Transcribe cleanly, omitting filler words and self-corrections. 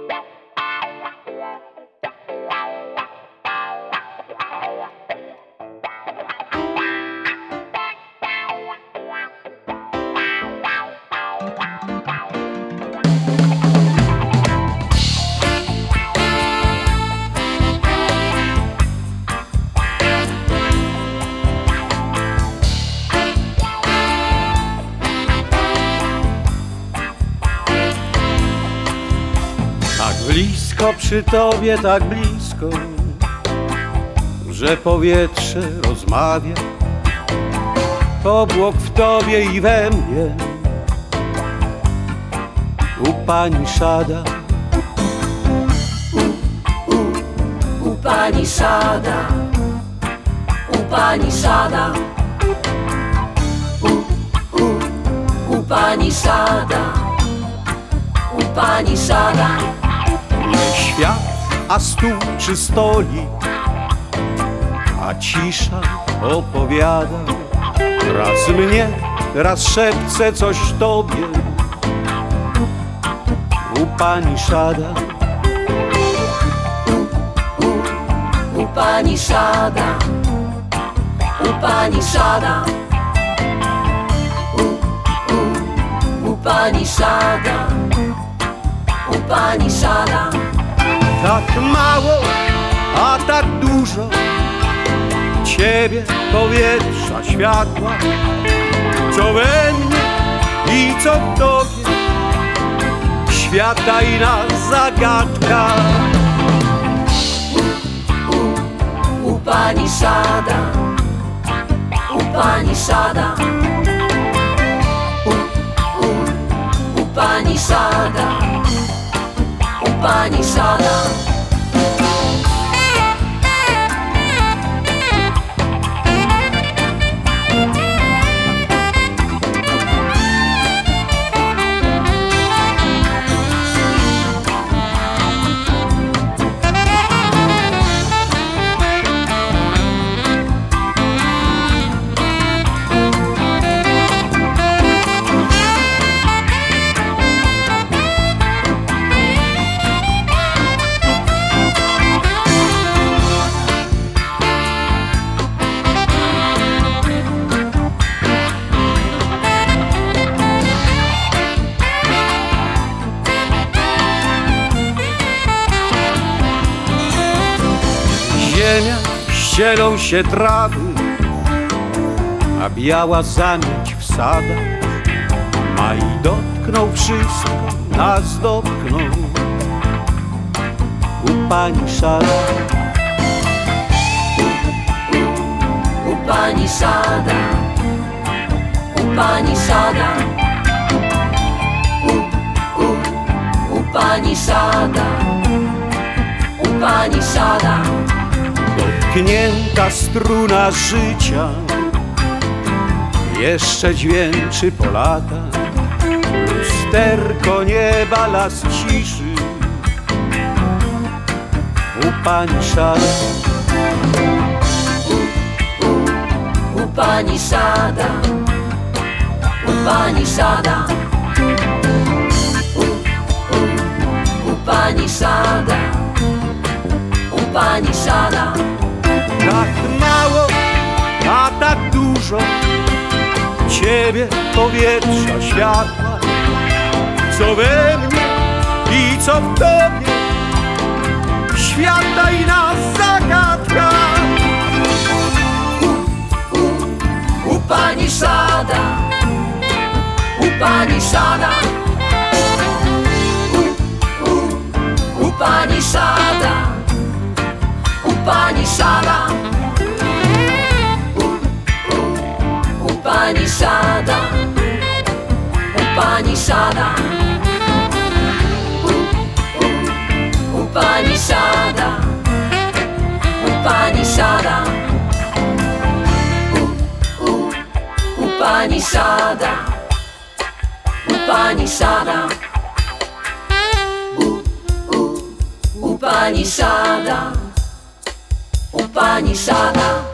Blisko przy tobie, tak blisko, że powietrze rozmawia. Obłok w tobie i we mnie, Upanishada. Upanishada, Upanishada, Upanishada, Upanishada. Nie świat, a stół czy stolik, a cisza opowiada. Raz mnie, raz szepce coś tobie, Upanishada. Upanishada, Upanishada, Upanishada, Upanishada. Tak mało, a tak dużo ciebie, powietrza, światła, co we mnie i co w tobie, świata i nas zagadka. Upanishada, Upanishada, Upanishada, Upanishada. Ziemia, ścielą się trawy, a biała zamieć w sadach. Maj dotknął wszystko, nas dotknął, Upanishada. Upanishada, Upanishada, Upanishada, Upanishada. Dotknięta struna życia jeszcze dźwięczy po latach. Lusterko nieba, las ciszy, Upanishada. Upanishada, Upanishada, Upanishada, Upanishada. Tak mało, a tak dużo ciebie, powietrza, światła, co we mnie i co w tobie, świata i nas zagadka. Upanishada, Upanishada, Upanishada, Upanishada, Upanishada, Upanishada, Upanishada, Upanishada, Upanishada, Upanishada, Upanishada, Upanishada.